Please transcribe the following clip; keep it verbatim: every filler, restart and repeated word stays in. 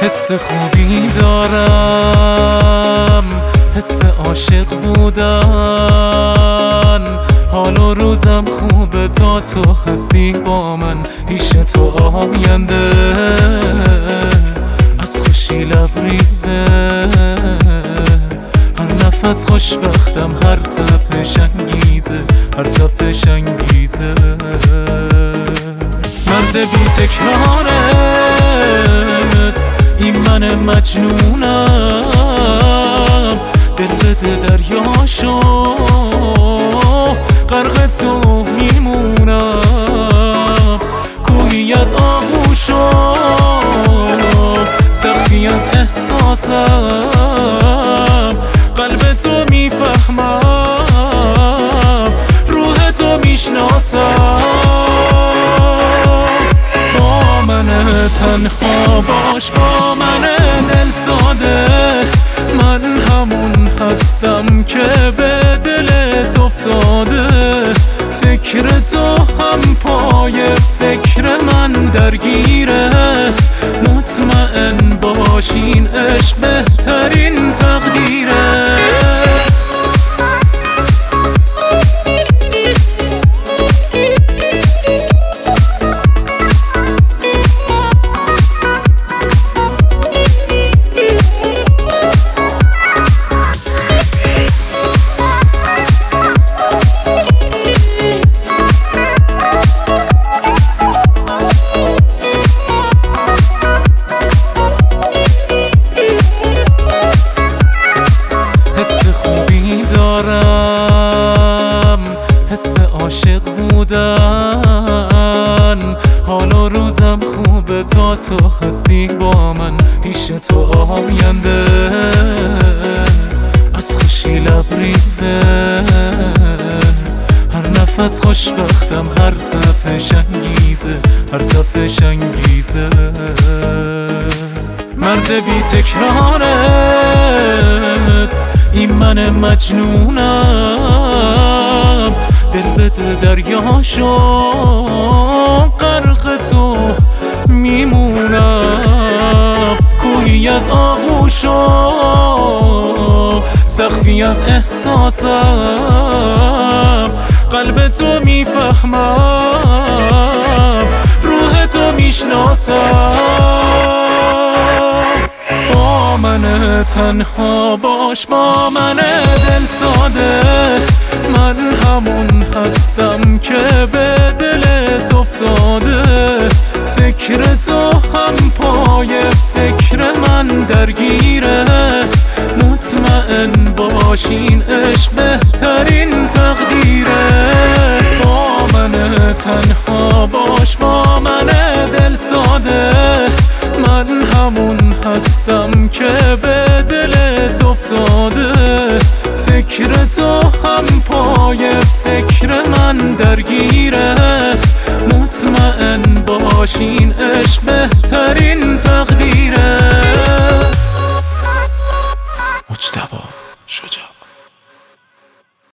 حس خوبی دارم، حس عاشق بودن. حال و روزم خوبه تا تو هستی با من، پیش تو آینده از خوشی لبریزه. هر نفس خوشبختم، هر تپش انگیزه، هر تپش انگیزه. مرد بی تکرارت، این من مجنونم. دل بده دریاشو، غرق تو میمونم. کوهی از آغوشو، سختی از احساسم. قلب تو میفهمم، روح تو میشناسم. با من تنها باش، با من دل ساده. من همون هستم که به دلت افتاده. فکر تو هم پای فکر من درگیره. مطمئن باشین عشق بهترین تقدیره. حس عاشق بودن. حال و روزم خوبه تا تو هستی با من، پیش تو آینده از خوشی لبریزه. هر نفس خوشبختم، هر تپش انگیزه، هر تپش انگیزه. مرد بی تکرارت، این من مجنونم. دل بده دریاشو، غرق تو میمونم. کوهی از آغوشو، سقفی از احساسم. قلب تو میفهمم، روح تو میشناسم. با من تنها باش، با من دل ساده. من همون هستم که به دلت افتاده. فکر تو هم پای فکر من درگیره. مطمئن باشین عشق بهترین تقدیره. با من تنها باش، با من دل ساده. من همون هستم که به دلت افتاده. فکر تو هم پای فکر من درگیره. مطمئن باشین عشق بهترین تقدیره.